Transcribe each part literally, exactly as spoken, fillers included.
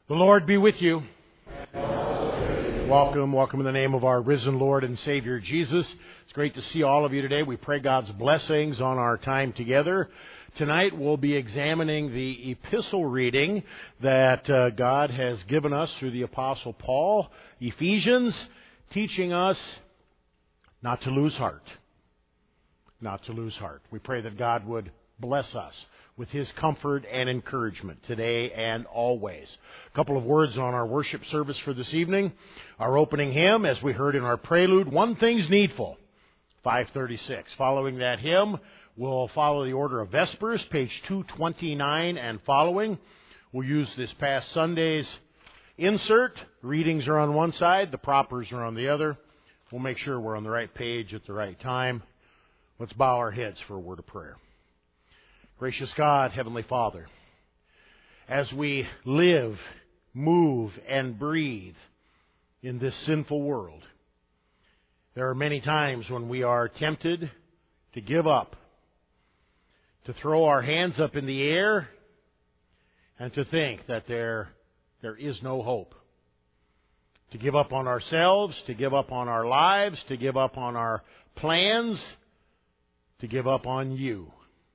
The Lord be with you. Welcome, welcome in the name of our risen Lord and Savior Jesus. It's great to see all of you today. We pray God's blessings on our time together. Tonight we'll be examining the epistle reading that uh, God has given us through the Apostle Paul, Ephesians, teaching us not to lose heart. Not to lose heart. We pray that God would bless us with His comfort and encouragement today and always. A couple of words on our worship service for this evening. Our opening hymn, as we heard in our prelude, One Thing's Needful, five thirty-six. Following that hymn, we'll follow the order of Vespers, page two twenty-nine and following. We'll use this past Sunday's insert. Readings are on one side, the propers are on the other. We'll make sure we're on the right page at the right time. Let's bow our heads for a word of prayer. Gracious God, Heavenly Father, as we live, move, and breathe in this sinful world, there are many times when we are tempted to give up, to throw our hands up in the air, and to think that there, there is no hope. To give up on ourselves, to give up on our lives, to give up on our plans, to give up on You.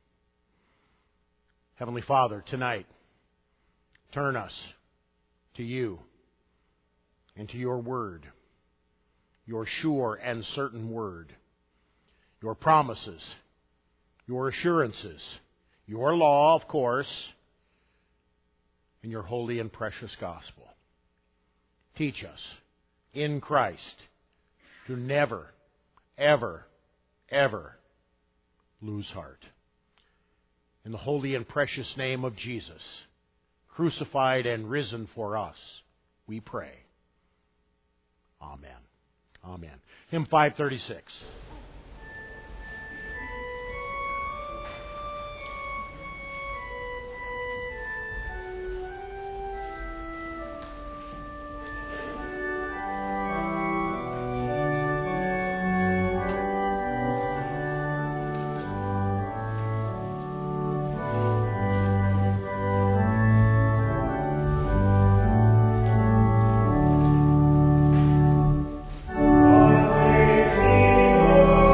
Heavenly Father, tonight, turn us to You and to Your Word, Your sure and certain Word, Your promises, Your assurances, Your law, of course, and Your holy and precious gospel. Teach us in Christ to never, ever, ever lose heart. In the holy and precious name of Jesus, crucified and risen for us, we pray. Amen. Amen. Hymn five thirty-six. Oh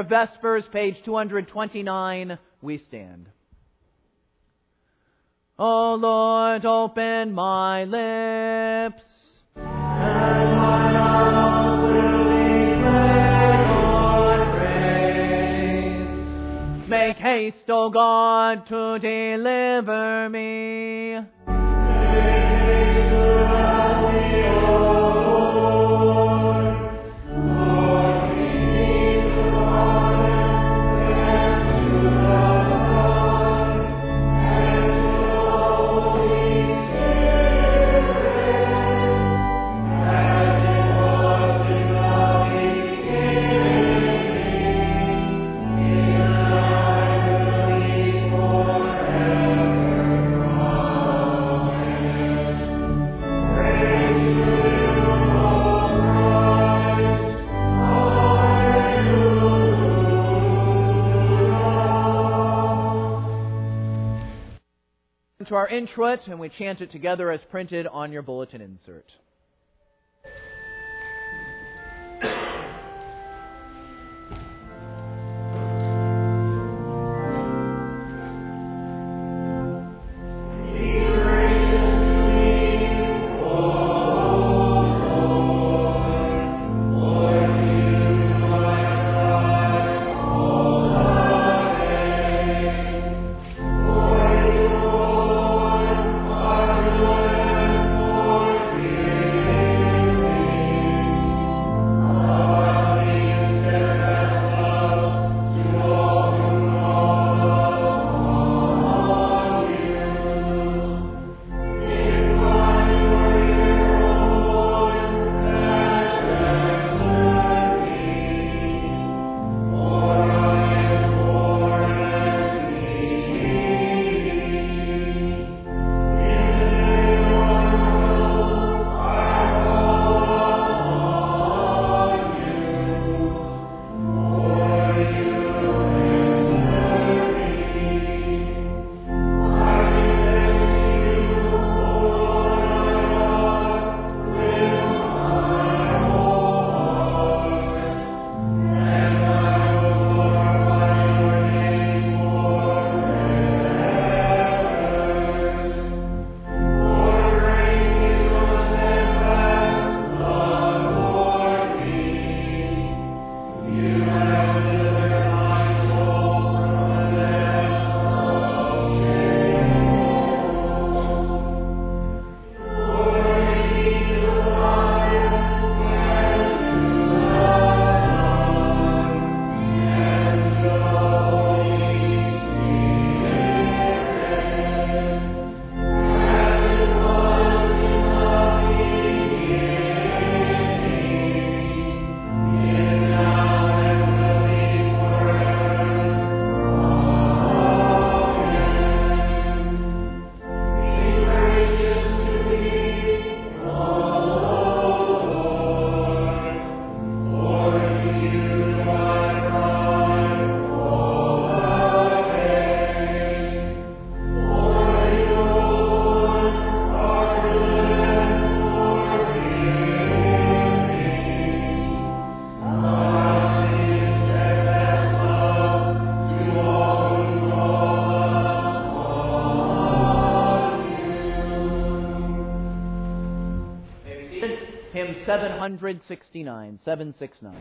Vespers, page two hundred twenty-nine, we stand. O Lord, open my lips, and my mouth will declare your praise. Make haste, O God, to deliver me. To our introit, and we chant it together as printed on your bulletin insert. seven sixty-nine, seven sixty-nine.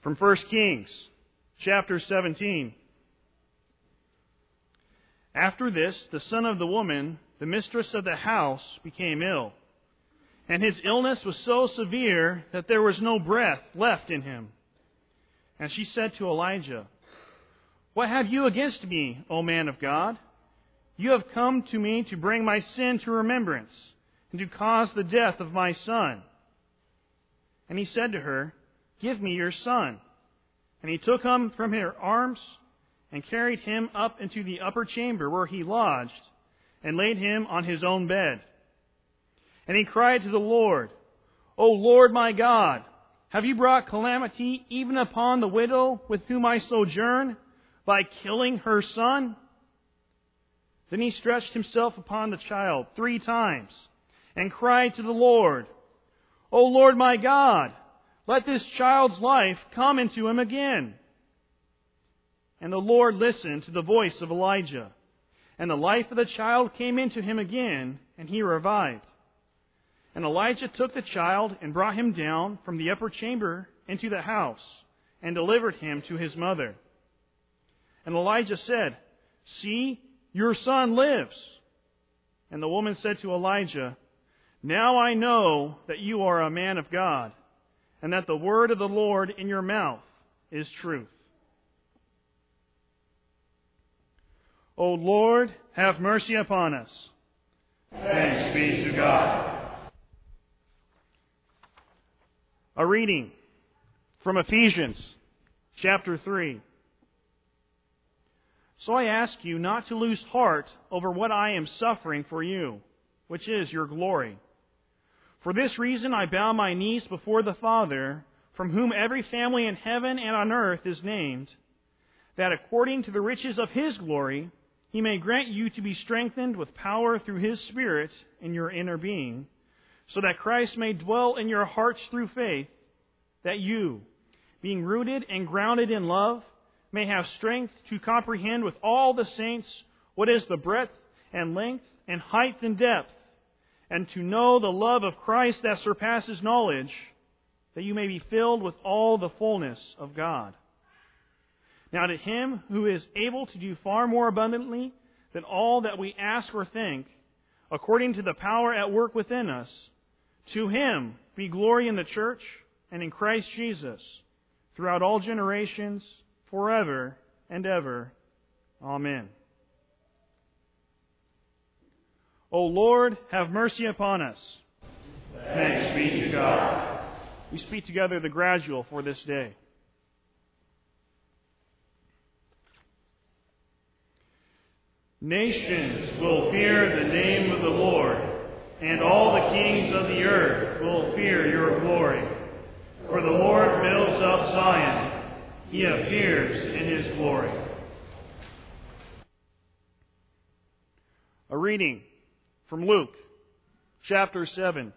From First Kings, chapter seventeen. After this, the son of the woman, the mistress of the house, became ill. And his illness was so severe that there was no breath left in him. And she said to Elijah, "What have you against me, O man of God? You have come to me to bring my sin to remembrance, and to cause the death of my son." And he said to her, "Give me your son." And he took him from her arms and carried him up into the upper chamber where he lodged, and laid him on his own bed. And he cried to the Lord, "O Lord my God, have you brought calamity even upon the widow with whom I sojourn, by killing her son?" Then he stretched himself upon the child three times, and cried to the Lord, "O Lord my God, let this child's life come into him again." And the Lord listened to the voice of Elijah, and the life of the child came into him again, and he revived. And Elijah took the child and brought him down from the upper chamber into the house, and delivered him to his mother. And Elijah said, "See, your son lives." And the woman said to Elijah, "Now I know that you are a man of God, and that the word of the Lord in your mouth is truth." O Lord, have mercy upon us. Thanks be to God. A reading from Ephesians, chapter three. So I ask you not to lose heart over what I am suffering for you, which is your glory. For this reason I bow my knees before the Father, from whom every family in heaven and on earth is named, that according to the riches of His glory, He may grant you to be strengthened with power through His Spirit in your inner being, so that Christ may dwell in your hearts through faith, that you, being rooted and grounded in love, may have strength to comprehend with all the saints what is the breadth and length and height and depth, and to know the love of Christ that surpasses knowledge, that you may be filled with all the fullness of God. Now to Him who is able to do far more abundantly than all that we ask or think, according to the power at work within us, to Him be glory in the church and in Christ Jesus, throughout all generations, forever and ever. Amen. O Lord, have mercy upon us. Thanks be to God. We speak together the gradual for this day. Nations will fear the name of the Lord, and all the kings of the earth will fear your glory. For the Lord builds up Zion. He appears in His glory. A reading from Luke, chapter seven.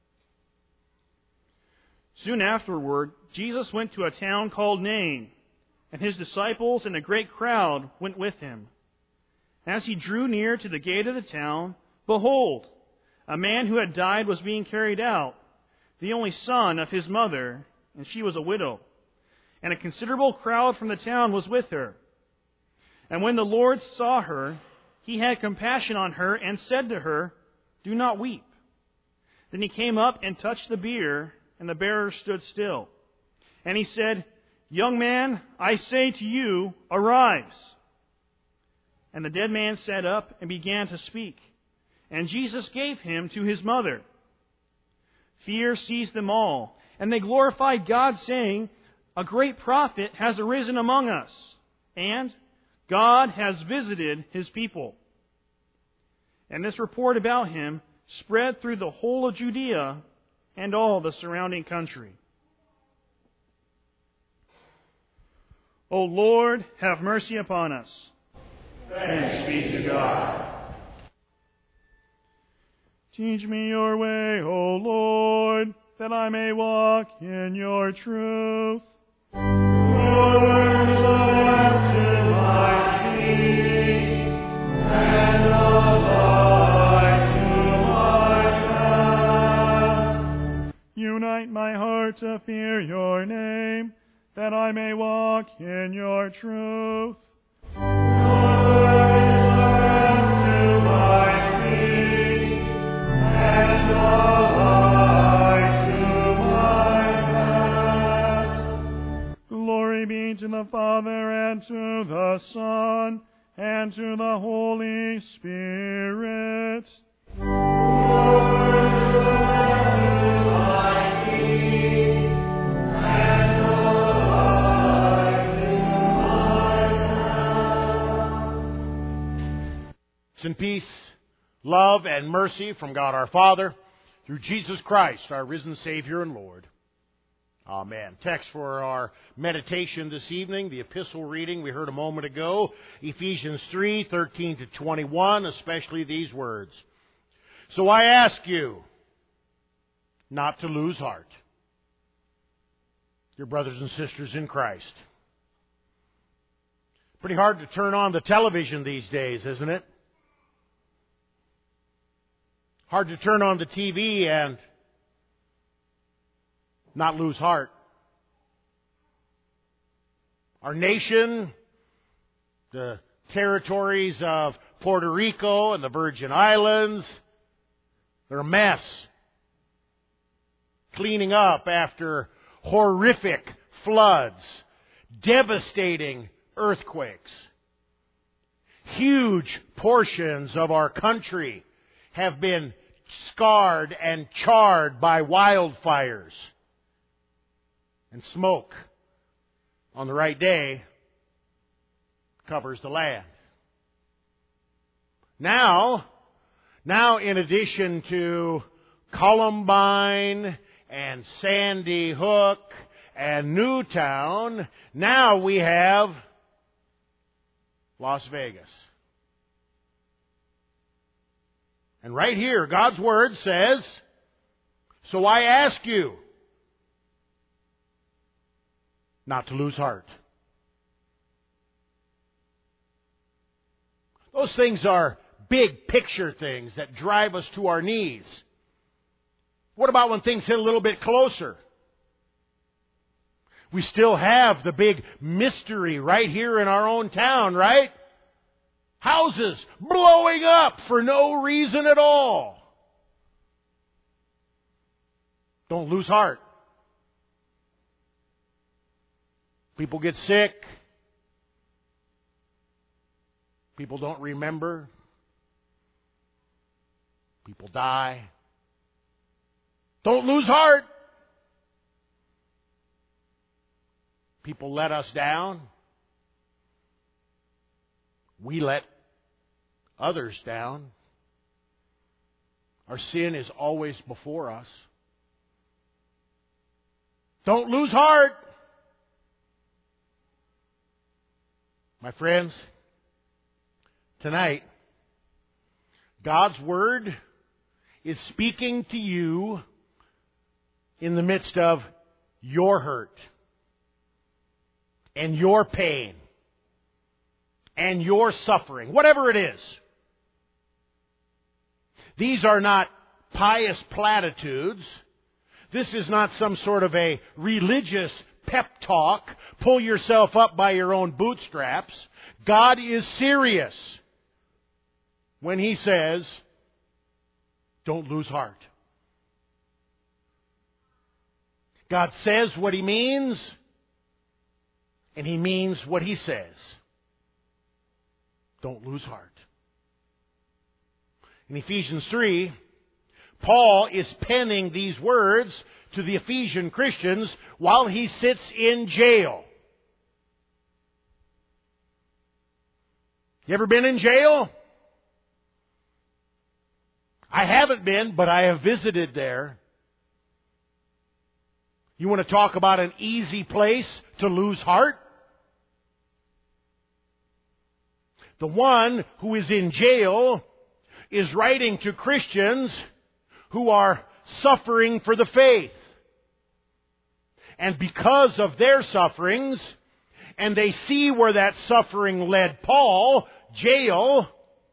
Soon afterward, Jesus went to a town called Nain, and His disciples and a great crowd went with Him. As He drew near to the gate of the town, behold, a man who had died was being carried out, the only son of his mother, and she was a widow. And a considerable crowd from the town was with her. And when the Lord saw her, He had compassion on her and said to her, "Do not weep." Then He came up and touched the bier, and the bearer stood still. And He said, "Young man, I say to you, arise." And the dead man sat up and began to speak. And Jesus gave him to his mother. Fear seized them all, and they glorified God, saying, "A great prophet has arisen among us, and God has visited His people." And this report about Him spread through the whole of Judea and all the surrounding country. O Lord, have mercy upon us. Thanks be to God. Teach me your way, O Lord, that I may walk in your truth. Your words are lamp to my feet, and a light to my path. Unite my heart to fear your name, that I may walk in your truth. Glory be to the Father, and to the Son, and to the Holy Spirit. And peace, love, and mercy from God our Father, through Jesus Christ, our risen Savior and Lord. Amen. Text for our meditation this evening, the epistle reading we heard a moment ago, Ephesians three, thirteen to twenty-one, especially these words. So I ask you not to lose heart, your brothers and sisters in Christ. Pretty hard to turn on the television these days, isn't it? Hard to turn on the T V and not lose heart. Our nation, the territories of Puerto Rico and the Virgin Islands, they're a mess. Cleaning up after horrific floods, devastating earthquakes. Huge portions of our country have been scarred and charred by wildfires. And smoke, on the right day, covers the land. Now, now in addition to Columbine and Sandy Hook and Newtown, now we have Las Vegas. And right here, God's Word says, so I ask you not to lose heart. Those things are big picture things that drive us to our knees. What about when things hit a little bit closer? We still have the big mystery right here in our own town, right? Houses blowing up for no reason at all. Don't lose heart. People get sick. People don't remember. People die. Don't lose heart. People let us down. We let others down. Our sin is always before us. Don't lose heart. My friends, tonight, God's Word is speaking to you in the midst of your hurt and your pain and your suffering, whatever it is. These are not pious platitudes. This is not some sort of a religious pep talk. Pull yourself up by your own bootstraps. God is serious when He says, don't lose heart. God says what He means, and He means what He says. Don't lose heart. In Ephesians three, Paul is penning these words to the Ephesian Christians while he sits in jail. You ever been in jail? I haven't been, but I have visited there. You want to talk about an easy place to lose heart? The one who is in jail is writing to Christians who are suffering for the faith. And because of their sufferings, and they see where that suffering led Paul, jail,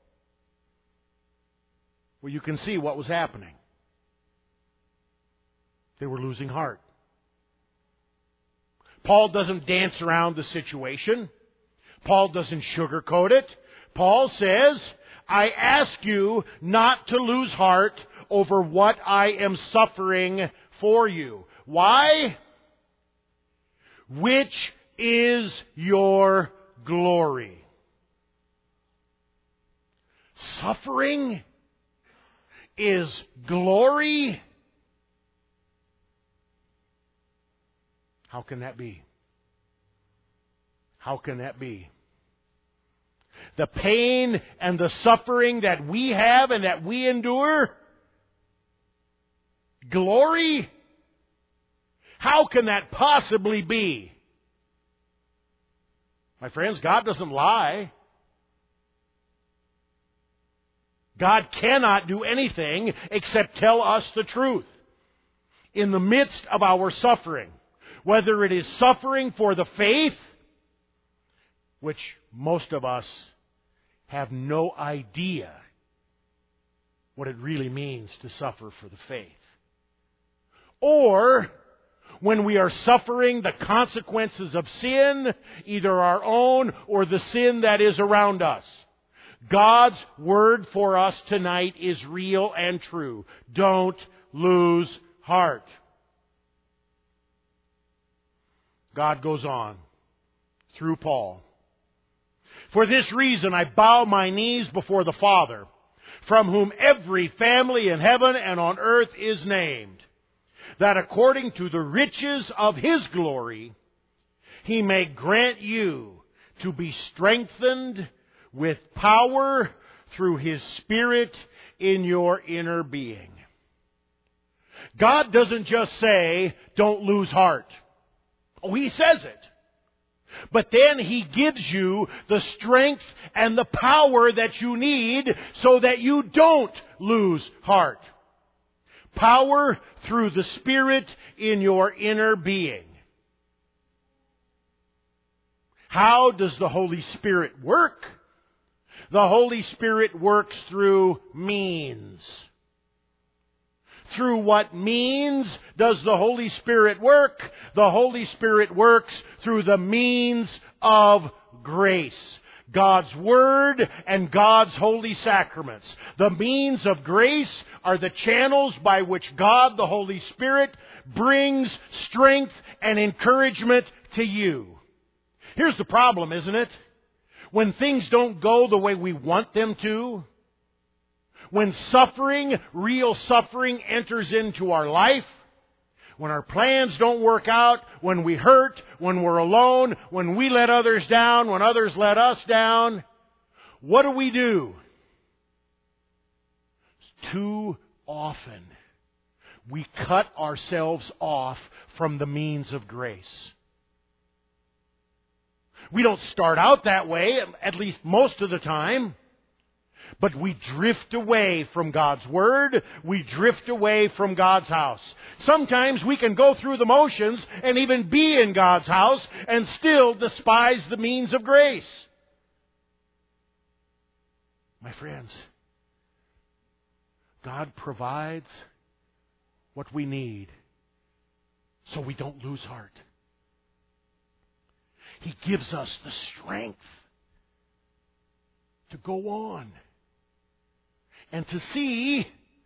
well, you can see what was happening. They were losing heart. Paul doesn't dance around the situation. Paul doesn't sugarcoat it. Paul says, I ask you not to lose heart over what I am suffering for you. Why? Which is your glory. Suffering is glory. How can that be? How can that be? The pain and the suffering that we have and that we endure, glory? How can that possibly be? My friends, God doesn't lie. God cannot do anything except tell us the truth. In the midst of our suffering, whether it is suffering for the faith, which most of us have no idea what it really means to suffer for the faith, or when we are suffering the consequences of sin, either our own or the sin that is around us. God's word for us tonight is real and true. Don't lose heart. God goes on through Paul. For this reason I bow my knees before the Father, from whom every family in heaven and on earth is named, that according to the riches of His glory, He may grant you to be strengthened with power through His Spirit in your inner being. God doesn't just say, don't lose heart. Oh, He says it. But then He gives you the strength and the power that you need so that you don't lose heart. Power through the Spirit in your inner being. How does the Holy Spirit work? The Holy Spirit works through means. Through what means does the Holy Spirit work? The Holy Spirit works through the means of grace. God's Word and God's holy sacraments. The means of grace are the channels by which God, the Holy Spirit, brings strength and encouragement to you. Here's the problem, isn't it? When things don't go the way we want them to, when suffering, real suffering, enters into our life, when our plans don't work out, when we hurt, when we're alone, when we let others down, when others let us down, what do we do? Too often, we cut ourselves off from the means of grace. We don't start out that way, at least most of the time. But we drift away from God's Word. We drift away from God's house. Sometimes we can go through the motions and even be in God's house and still despise the means of grace. My friends, God provides what we need so we don't lose heart. He gives us the strength to go on and to see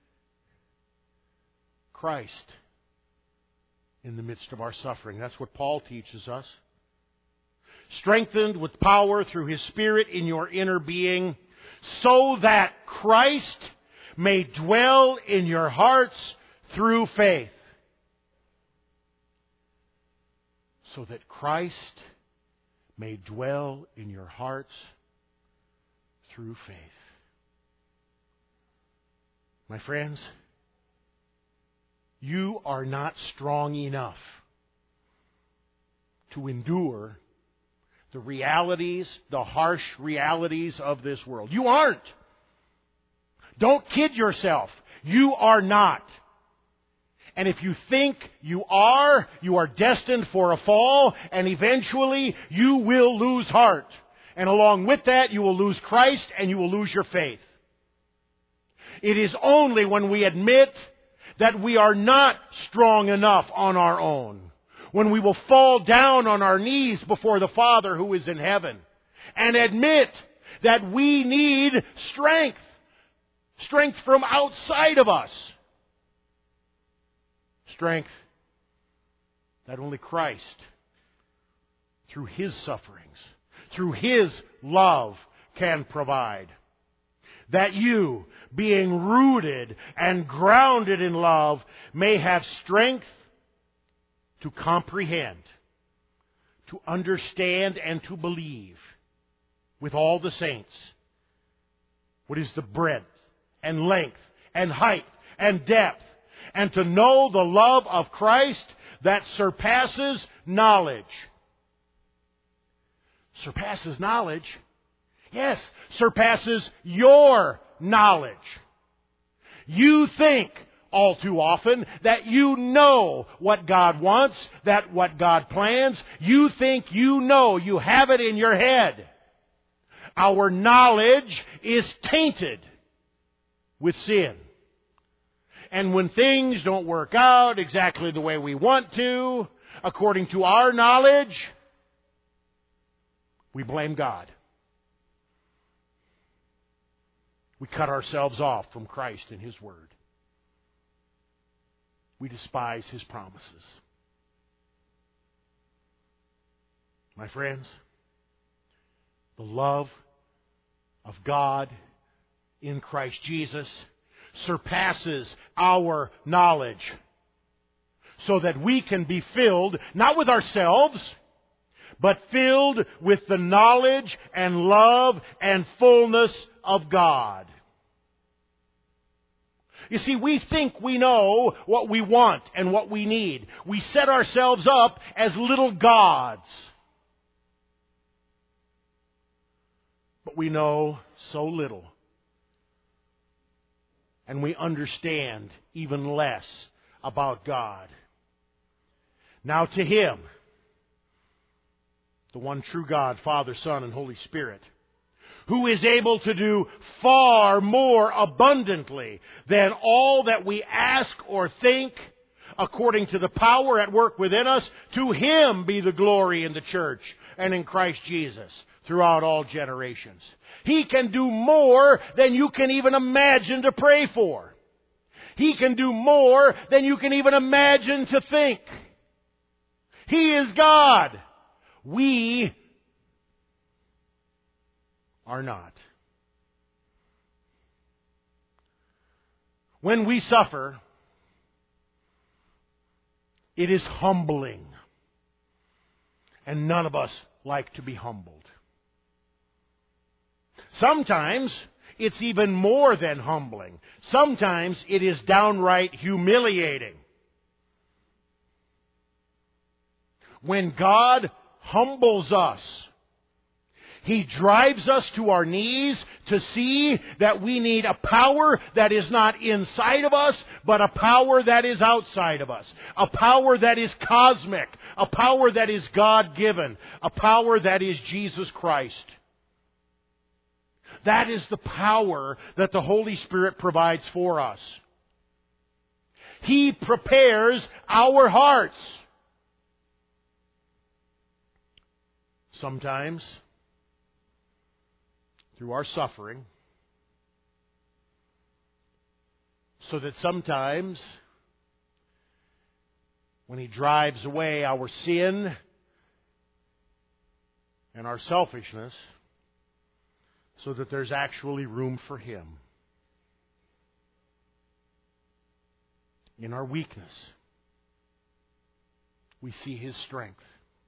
Christ in the midst of our suffering. That's what Paul teaches us. Strengthened with power through His Spirit in your inner being, so that Christ may dwell in your hearts through faith. So that Christ may dwell in your hearts through faith. My friends, you are not strong enough to endure the realities, the harsh realities of this world. You aren't. Don't kid yourself. You are not. And if you think you are, you are destined for a fall, and eventually you will lose heart. And along with that, you will lose Christ and you will lose your faith. It is only when we admit that we are not strong enough on our own, when we will fall down on our knees before the Father who is in heaven and admit that we need strength. Strength from outside of us. Strength that only Christ, through His sufferings, through His love, can provide. That you, being rooted and grounded in love, may have strength to comprehend, to understand, and to believe with all the saints what is the breadth and length and height and depth, and to know the love of Christ that surpasses knowledge. Surpasses knowledge? Yes, surpasses your knowledge. You think all too often that you know what God wants, that what God plans. You think you know, you have it in your head. Our knowledge is tainted with sin. And when things don't work out exactly the way we want to, according to our knowledge, we blame God. We cut ourselves off from Christ and His Word. We despise His promises. My friends, the love of God in Christ Jesus surpasses our knowledge, so that we can be filled, not with ourselves, but filled with the knowledge and love and fullness of God. You see, we think we know what we want and what we need. We set ourselves up as little gods. But we know so little. And we understand even less about God. Now to Him, the one true God, Father, Son, and Holy Spirit, who is able to do far more abundantly than all that we ask or think, according to the power at work within us, to Him be the glory in the church and in Christ Jesus throughout all generations. He can do more than you can even imagine to pray for. He can do more than you can even imagine to think. He is God. We are not. When we suffer, it is humbling. And none of us like to be humbled. Sometimes it's even more than humbling. Sometimes it is downright humiliating. When God humbles us, He drives us to our knees to see that we need a power that is not inside of us, but a power that is outside of us. A power that is cosmic. A power that is God-given. A power that is Jesus Christ. That is the power that the Holy Spirit provides for us. He prepares our hearts. Sometimes, through our suffering, so that sometimes, when He drives away our sin and our selfishness, so that there's actually room for Him. In our weakness, we see His strength.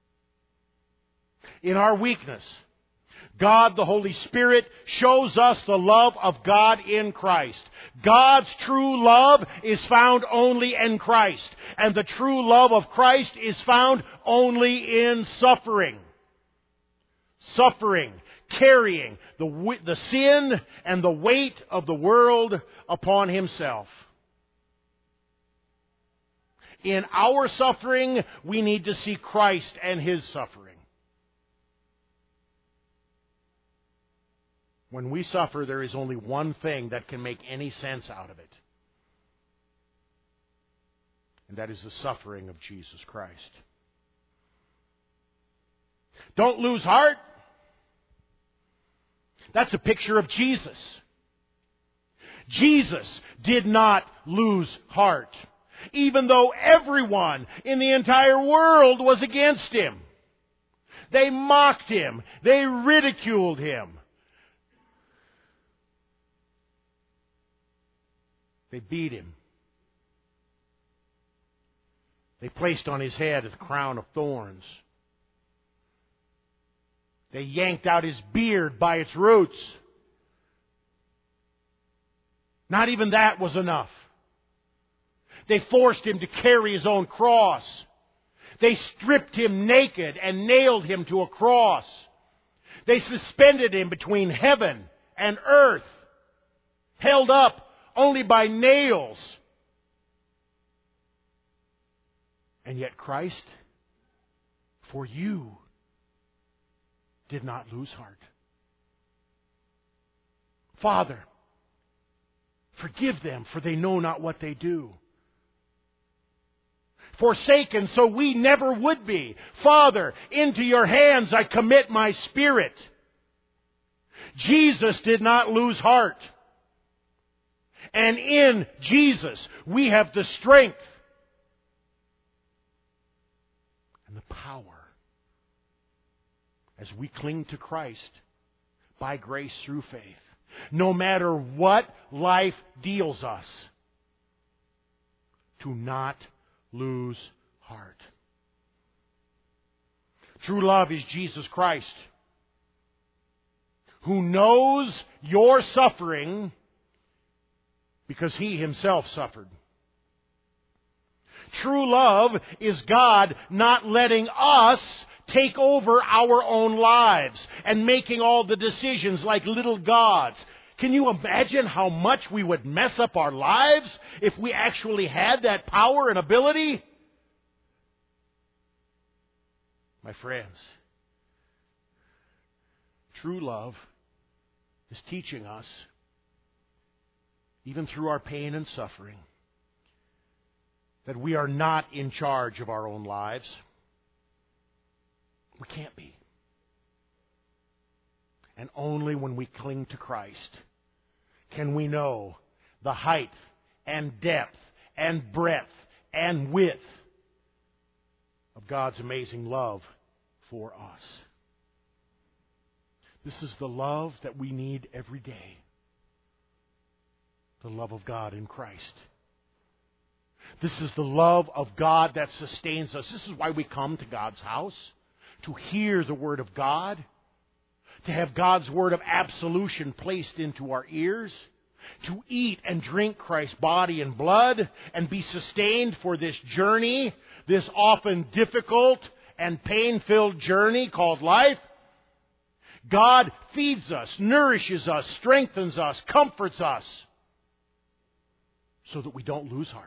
In our weakness, God the Holy Spirit shows us the love of God in Christ. God's true love is found only in Christ. And the true love of Christ is found only in suffering. Suffering. Carrying the, the sin and the weight of the world upon Himself. In our suffering, we need to see Christ and His suffering. When we suffer, there is only one thing that can make any sense out of it. And that is the suffering of Jesus Christ. Don't lose heart. That's a picture of Jesus. Jesus did not lose heart, even though everyone in the entire world was against Him. They mocked Him. They ridiculed Him. They beat Him. They placed on His head a crown of thorns. They yanked out His beard by its roots. Not even that was enough. They forced Him to carry His own cross. They stripped Him naked and nailed Him to a cross. They suspended Him between heaven and earth, held up only by nails. And yet Christ, for you, did not lose heart. Father, forgive them, for they know not what they do. Forsaken, so we never would be. Father, into your hands I commit my spirit. Jesus did not lose heart. And in Jesus, we have the strength and the power as we cling to Christ by grace through faith. No matter what life deals us, to not lose heart. True love is Jesus Christ, who knows your suffering because He Himself suffered. True love is God not letting us take over our own lives and making all the decisions like little gods. Can you imagine how much we would mess up our lives if we actually had that power and ability? My friends, true love is teaching us, even through our pain and suffering, that we are not in charge of our own lives. We can't be. And only when we cling to Christ can we know the height and depth and breadth and width of God's amazing love for us. This is the love that we need every day. The love of God in Christ. This is the love of God that sustains us. This is why we come to God's house, to hear the Word of God, to have God's word of absolution placed into our ears, to eat and drink Christ's body and blood, and be sustained for this journey, this often difficult and pain-filled journey called life. God feeds us, nourishes us, strengthens us, comforts us, so that we don't lose heart.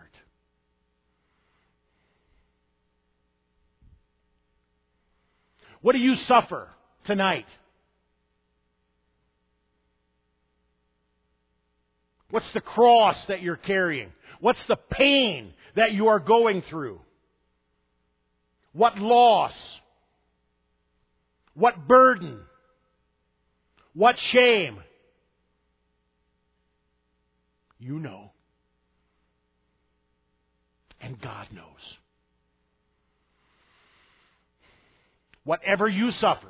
What do you suffer tonight? What's the cross that you're carrying? What's the pain that you are going through? What loss? What burden? What shame? You know. And God knows. Whatever you suffer,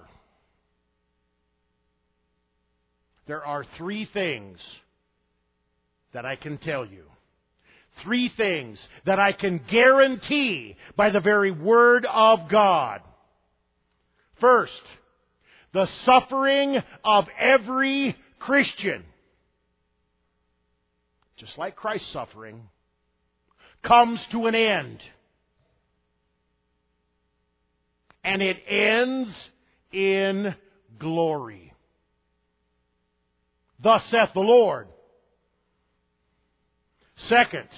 there are three things that I can tell you. Three things that I can guarantee by the very Word of God. First, the suffering of every Christian, just like Christ's suffering, comes to an end. And it ends in glory. Thus saith the Lord. Second,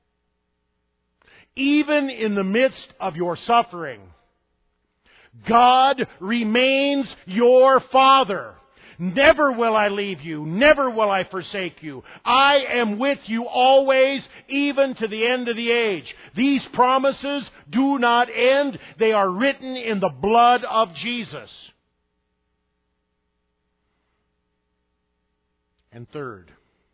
even in the midst of your suffering, God remains your Father. Never will I leave you. Never will I forsake you. I am with you always, even to the end of the age. These promises do not end. They are written in the blood of Jesus. And third,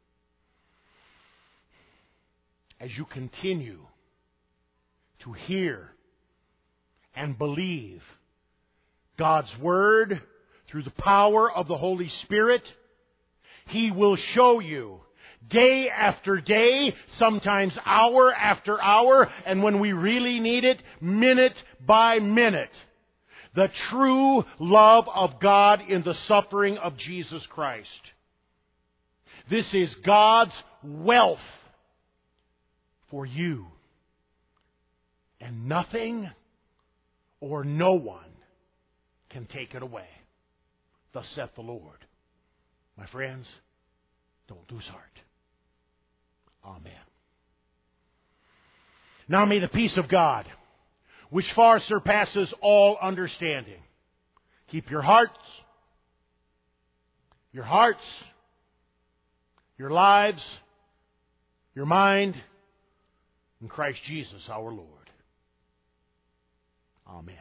as you continue to hear and believe God's Word through the power of the Holy Spirit, He will show you day after day, sometimes hour after hour, and when we really need it, minute by minute, the true love of God in the suffering of Jesus Christ. This is God's wealth for you. And nothing or no one can take it away. Thus saith the Lord. My friends, don't lose heart. Amen. Now may the peace of God, which far surpasses all understanding, keep your hearts, your hearts, your lives, your mind, in Christ Jesus our Lord. Amen.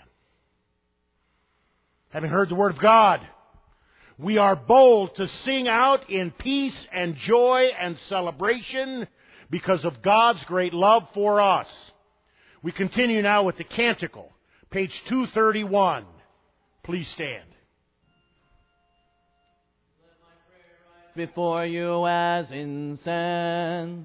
Having heard the Word of God, we are bold to sing out in peace and joy and celebration because of God's great love for us. We continue now with the Canticle, page two thirty-one. Please stand. Before you as incense.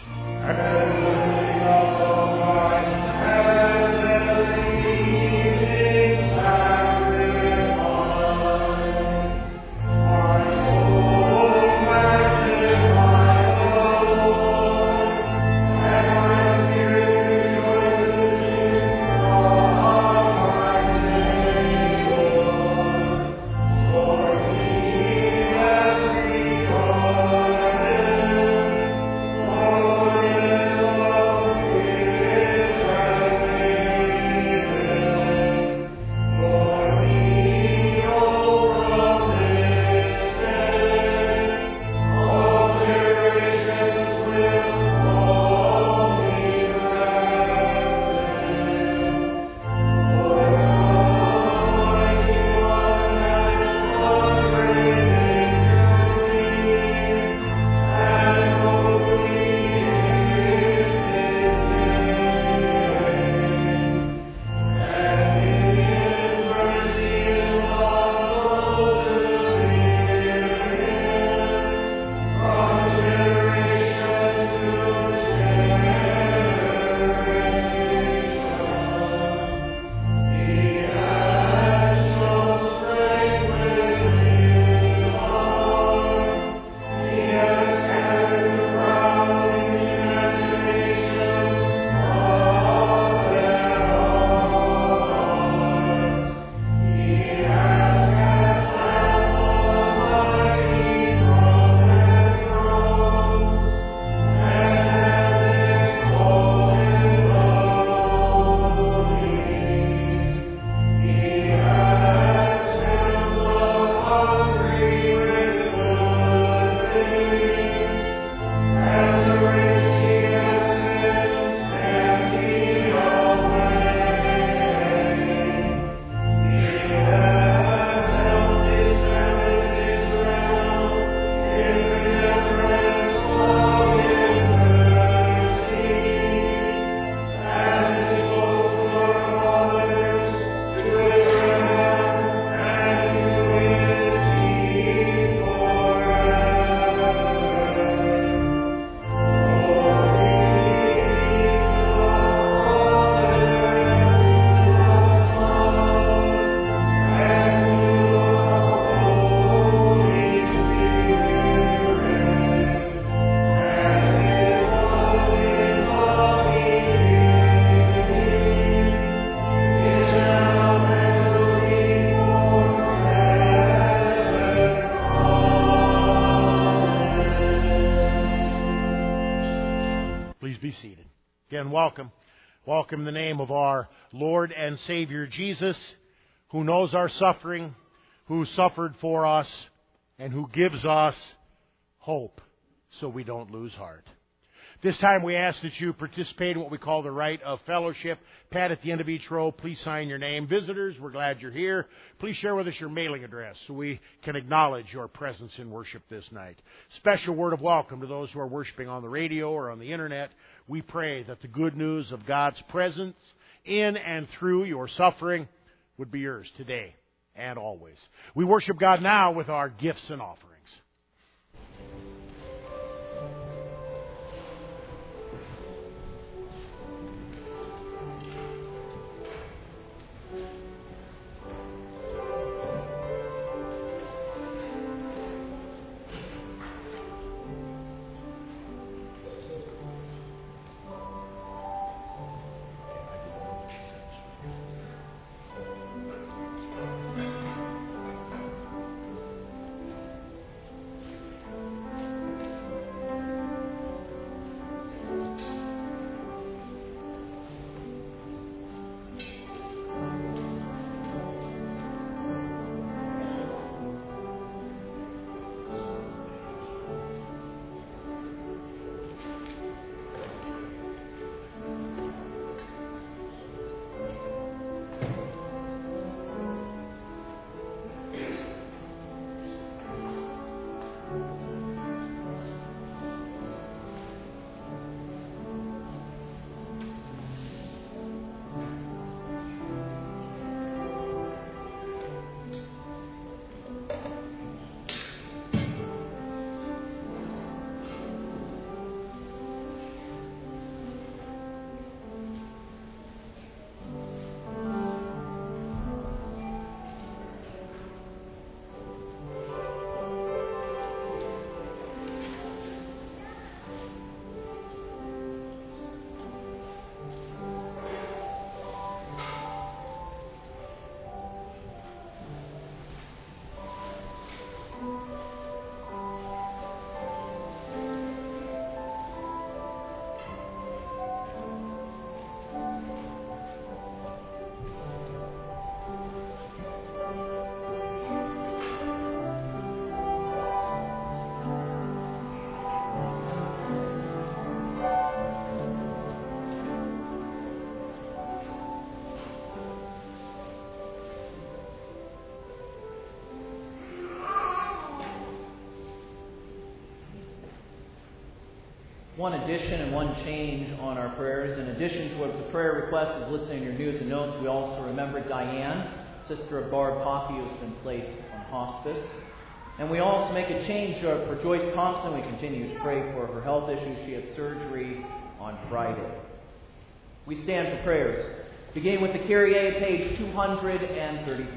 Again, welcome. Welcome in the name of our Lord and Savior Jesus, who knows our suffering, who suffered for us, and who gives us hope so we don't lose heart. This time we ask that you participate in what we call the rite of fellowship. Pat, at the end of each row, please sign your name. Visitors, we're glad you're here. Please share with us your mailing address so we can acknowledge your presence in worship this night. Special word of welcome to those who are worshiping on the radio or on the internet. We pray that the good news of God's presence in and through your suffering would be yours today and always. We worship God now with our gifts and offerings. One addition and one change on our prayers. In addition to what the prayer request is listed in your news and notes, we also remember Diane, sister of Barb Hockey, who has been placed on hospice. And we also make a change for Joyce Thompson. We continue to pray for her health issues. She had surgery on Friday. We stand for prayers. Beginning with the Kyrie, page two hundred thirty-three.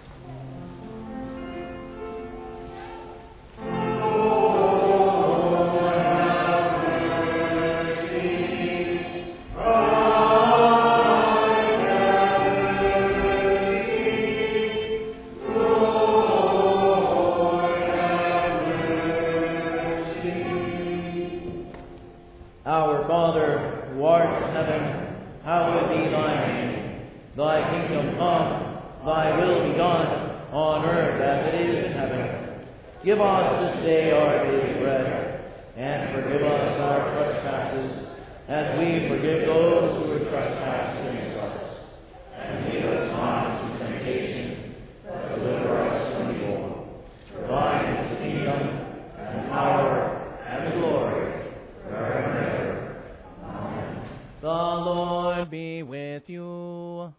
Give us this day our daily bread, and forgive us our trespasses, as we forgive those who trespass against us. And lead us not into temptation, but deliver us from evil. For thine is the kingdom, and power, and the glory, forever and ever. Amen. The Lord be with you.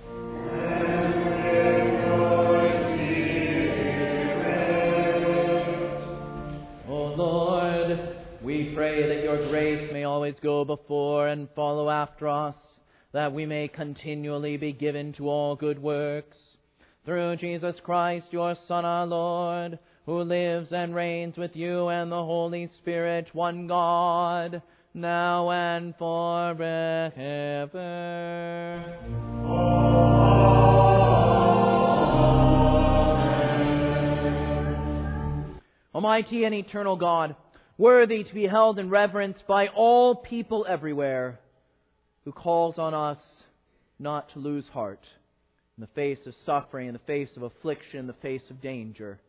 We pray that your grace may always go before and follow after us, that we may continually be given to all good works. Through Jesus Christ, your Son, our Lord, who lives and reigns with you and the Holy Spirit, one God, now and forever. Amen. Almighty and eternal God, worthy to be held in reverence by all people everywhere, who calls on us not to lose heart in the face of suffering, in the face of affliction, in the face of danger.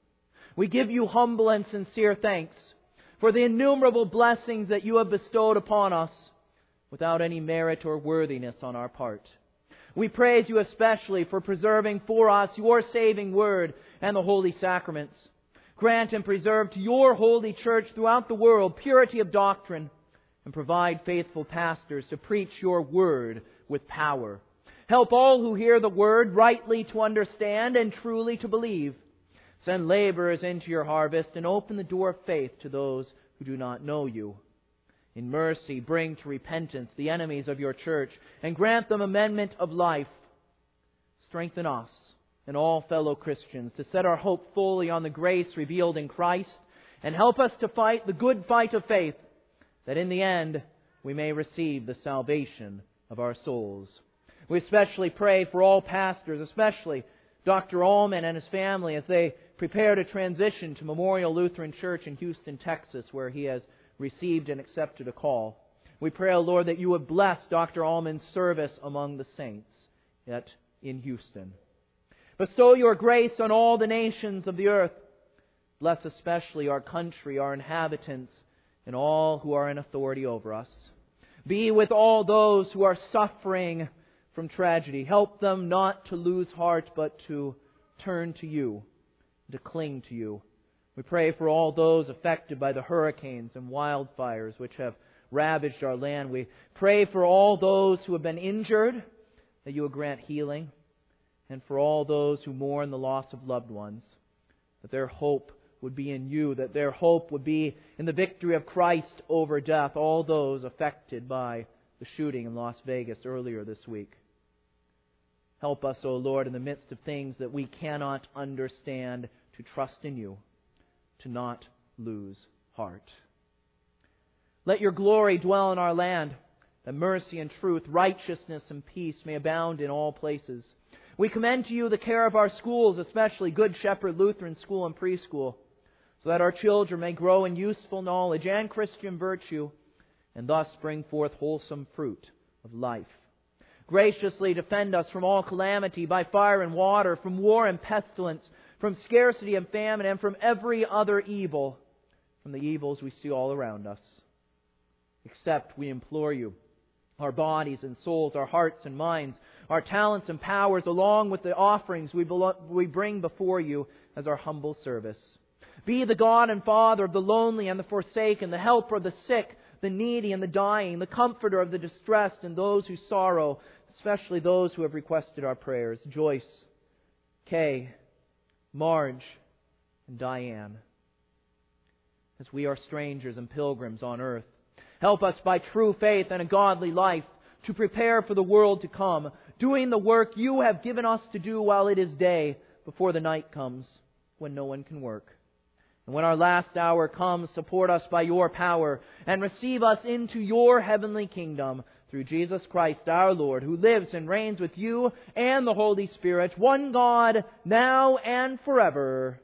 We give you humble and sincere thanks for the innumerable blessings that you have bestowed upon us without any merit or worthiness on our part. We praise you especially for preserving for us your saving word and the holy sacraments. Grant and preserve to your holy church throughout the world purity of doctrine, and provide faithful pastors to preach your word with power. Help all who hear the word rightly to understand and truly to believe. Send laborers into your harvest and open the door of faith to those who do not know you. In mercy, bring to repentance the enemies of your church and grant them amendment of life. Strengthen us and all fellow Christians to set our hope fully on the grace revealed in Christ, and help us to fight the good fight of faith, that in the end we may receive the salvation of our souls. We especially pray for all pastors, especially Doctor Allman and his family, as they prepare to transition to Memorial Lutheran Church in Houston, Texas, where he has received and accepted a call. We pray, O Lord, that you would bless Doctor Allman's service among the saints yet in Houston. Bestow your grace on all the nations of the earth. Bless especially our country, our inhabitants, and all who are in authority over us. Be with all those who are suffering from tragedy. Help them not to lose heart, but to turn to you, to cling to you. We pray for all those affected by the hurricanes and wildfires which have ravaged our land. We pray for all those who have been injured, that you will grant healing, and for all those who mourn the loss of loved ones, that their hope would be in you, that their hope would be in the victory of Christ over death, all those affected by the shooting in Las Vegas earlier this week. Help us, O Lord, in the midst of things that we cannot understand, to trust in you, to not lose heart. Let your glory dwell in our land, that mercy and truth, righteousness and peace may abound in all places. We commend to you the care of our schools, especially Good Shepherd Lutheran School and Preschool, so that our children may grow in useful knowledge and Christian virtue, and thus bring forth wholesome fruit of life. Graciously defend us from all calamity by fire and water, from war and pestilence, from scarcity and famine, and from every other evil, from the evils we see all around us. Except, we implore you, our bodies and souls, our hearts and minds, our talents and powers, along with the offerings we, belo- we bring before you as our humble service. Be the God and Father of the lonely and the forsaken, the helper of the sick, the needy and the dying, the comforter of the distressed and those who sorrow, especially those who have requested our prayers. Joyce, Kay, Marge, and Diane. As we are strangers and pilgrims on earth, help us by true faith and a godly life to prepare for the world to come, doing the work you have given us to do while it is day, before the night comes, when no one can work. And when our last hour comes, support us by your power, and receive us into your heavenly kingdom, through Jesus Christ our Lord, who lives and reigns with you and the Holy Spirit, one God, now and forever.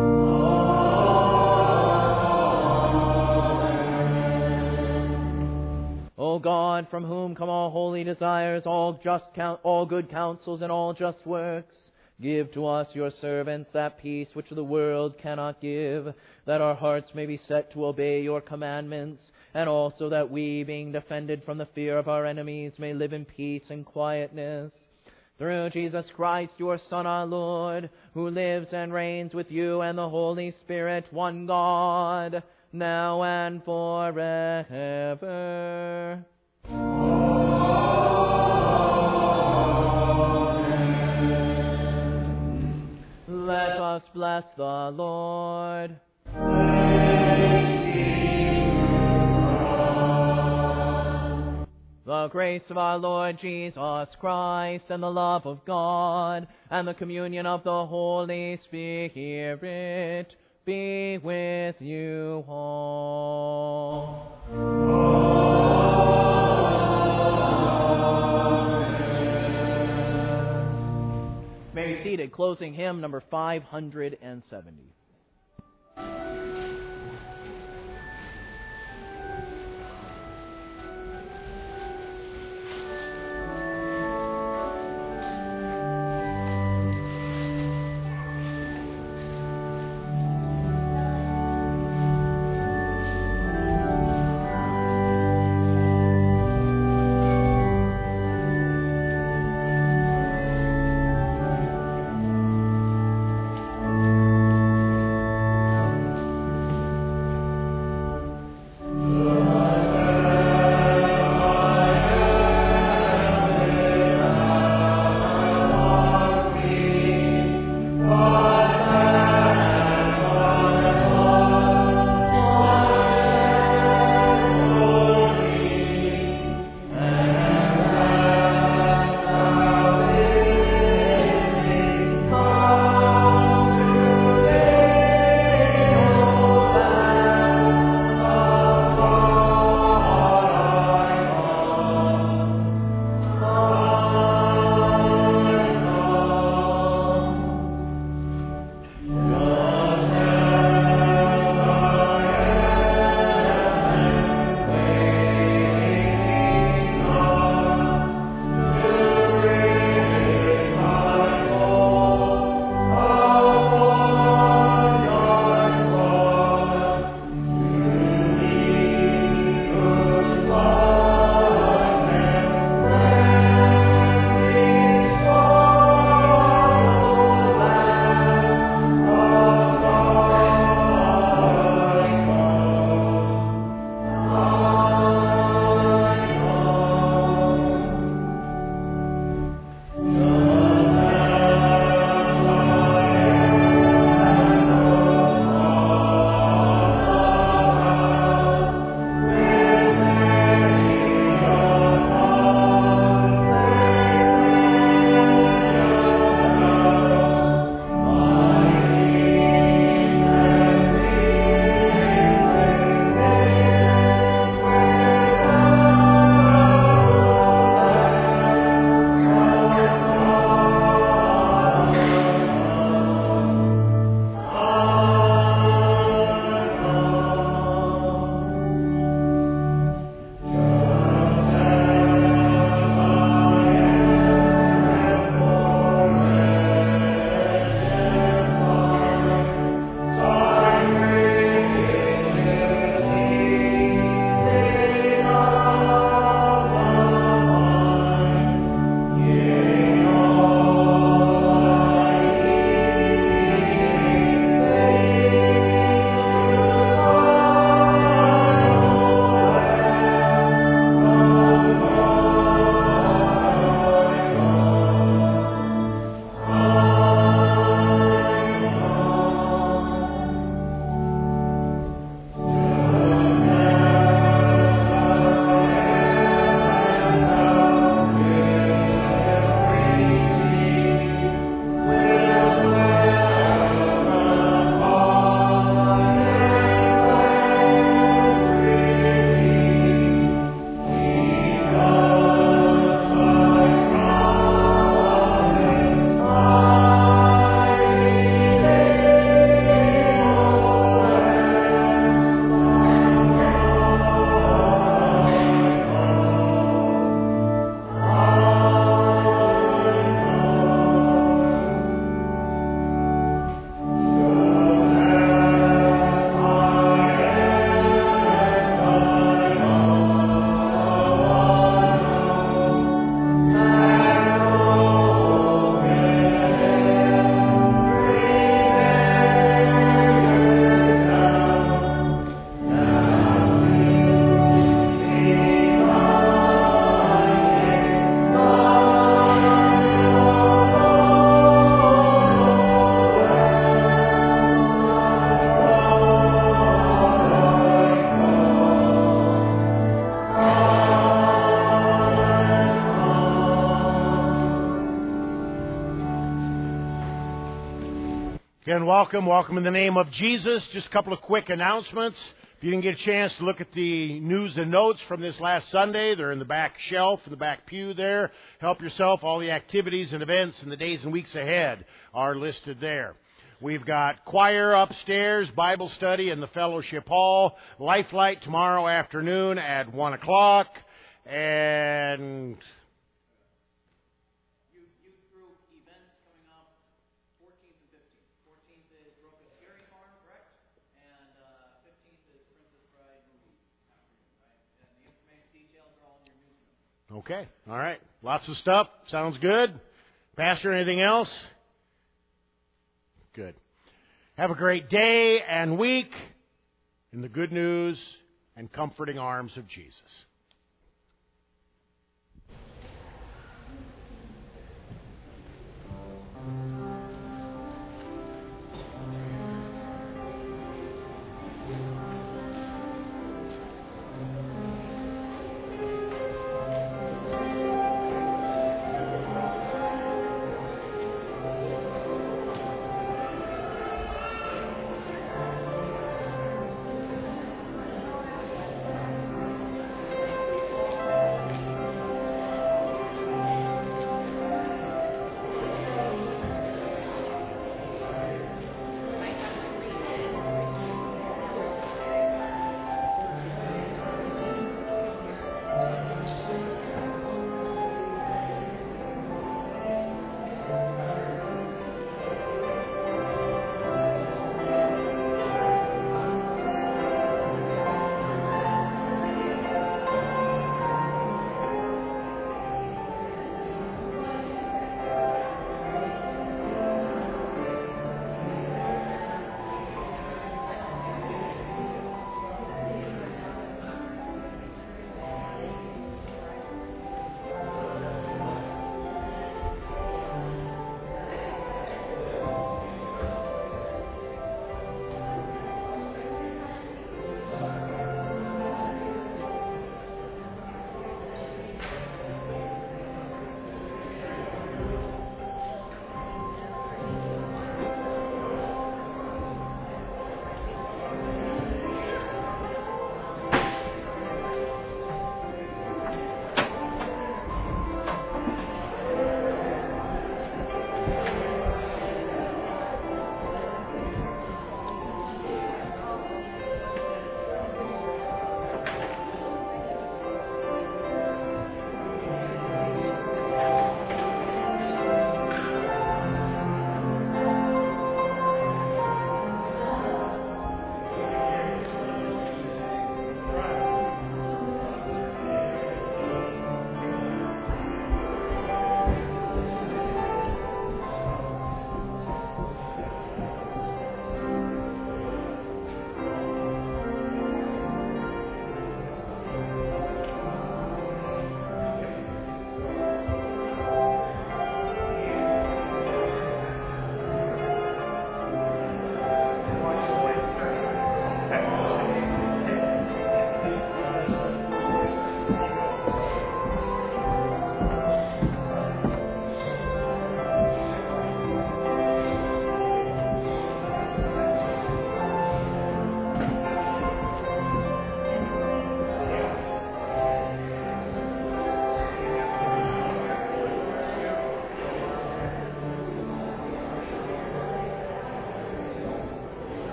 O God, from whom come all holy desires, all just count, all good counsels, and all just works, give to us, your servants, that peace which the world cannot give, that our hearts may be set to obey your commandments, and also that we, being defended from the fear of our enemies, may live in peace and quietness. Through Jesus Christ, your Son, our Lord, who lives and reigns with you and the Holy Spirit, one God, now and forever. Amen. Let us bless the Lord. The grace of our Lord Jesus Christ, and the love of God, and the communion of the Holy Spirit be with you all. Amen. May be seated. Closing hymn number five hundred seventy. Again, welcome. Welcome in the name of Jesus. Just a couple of quick announcements. If you didn't get a chance to look at the news and notes from this last Sunday, they're in the back shelf, in the back pew there. Help yourself. All the activities and events in the days and weeks ahead are listed there. We've got choir upstairs, Bible study in the fellowship hall, Life Light tomorrow afternoon at one o'clock, and okay, all right. Lots of stuff. Sounds good. Pastor, anything else? Good. Have a great day and week in the good news and comforting arms of Jesus.